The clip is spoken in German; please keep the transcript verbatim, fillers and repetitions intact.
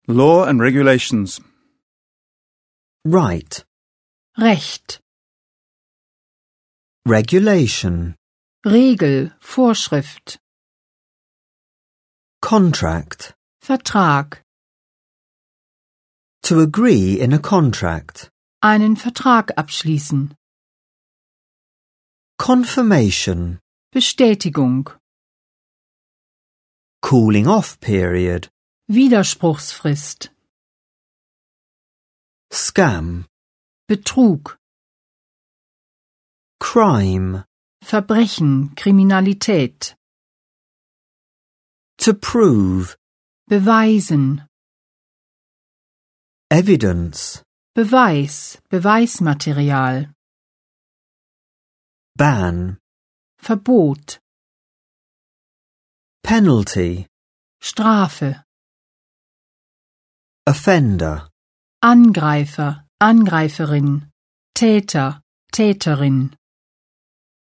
Law and regulations. Right. Recht, Regulation. Regel, Vorschrift, Contract. Vertrag, To agree in a contract. einen Vertrag abschließen, Confirmation. Bestätigung, Cooling off period. Widerspruchsfrist, Scam. Betrug, Crime. Verbrechen, Kriminalität, To prove. beweisen, Evidence. Beweis, Beweismaterial, Ban. Verbot, Penalty. Strafe, Offender. Angreifer, Angreiferin, Täter, Täterin.